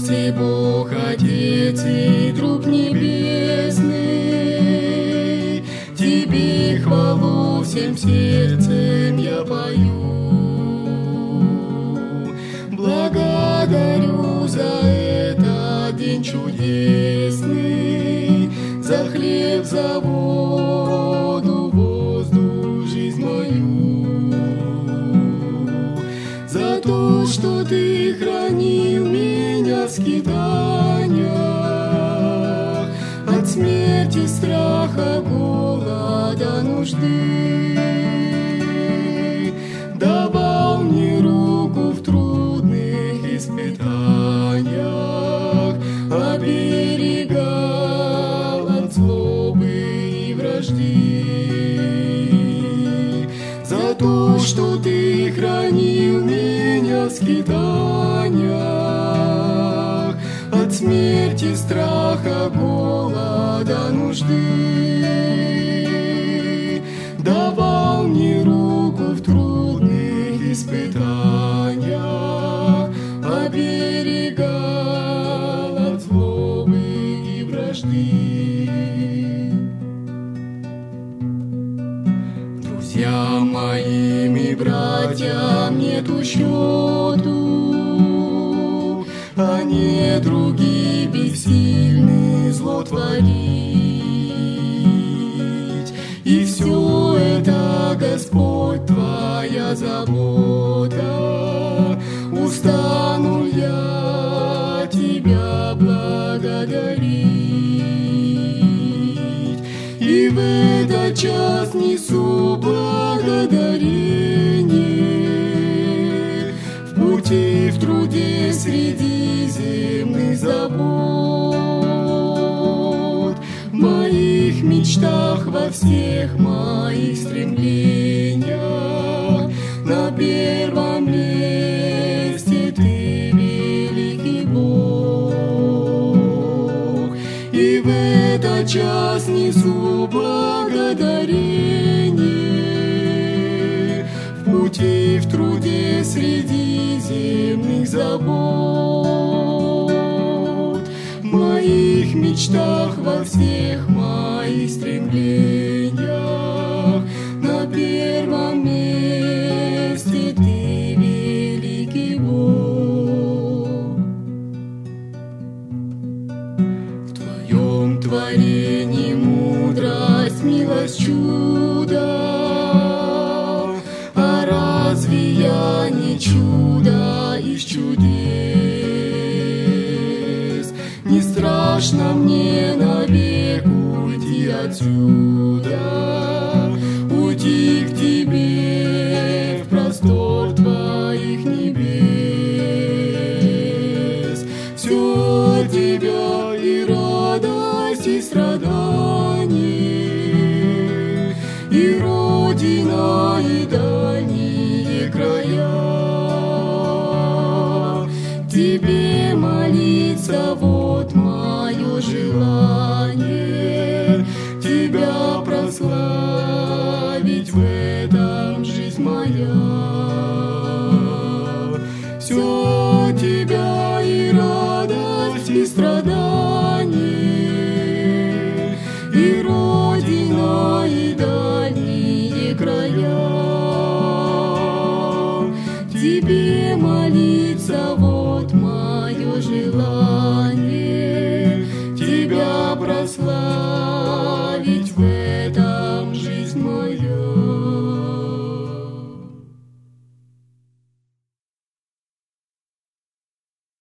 Ты Бог, Отец и Друг Небесный, Тебе хвалу всем сердцем я пою. Благодарю за этот день чудесный, за хлеб, за воду, воздух, жизнь мою, за то, что Ты хранил меня в скитаниях, от смерти, страха, голода, нужды. Давал мне руку в трудных испытаниях, оберегал от злобы и вражды. За то, что Ты хранил меня в скитаниях, от смерти, страха, голода, нужды. Давал мне руку в трудных испытаниях, оберегал от злобы и вражды. Друзьям моим и братьям нету счету, а не другие бессильны зло творить. И все это, Господь, Твоя забота. Устану я Тебя благодарить, и в этот час несу благодарение в пути, в труде, среди земных забот, в моих мечтах, во всех моих стремлениях. На первом месте Ты, великий Бог, и в этот час несу благодарение в пути, в труде, среди земных забот, в моих мечтах, во всех моих стремлениях. На первом месте Ты, великий Бог. В Твоем творении мудрость, милость, чудо. А разве я не чудо из чудес? Не страшно мне навек уйти отсюда, уйти к Тебе в простор Твоих небес. Все от Тебя и радость, и страдания, и родина, и дальние края. Тебе молиться вот мое желание, Тебя прославить в этом жизнь моя. Все от Тебя и радость, и страдания, и родина, и дальние края. Тебе молиться вот мое желание.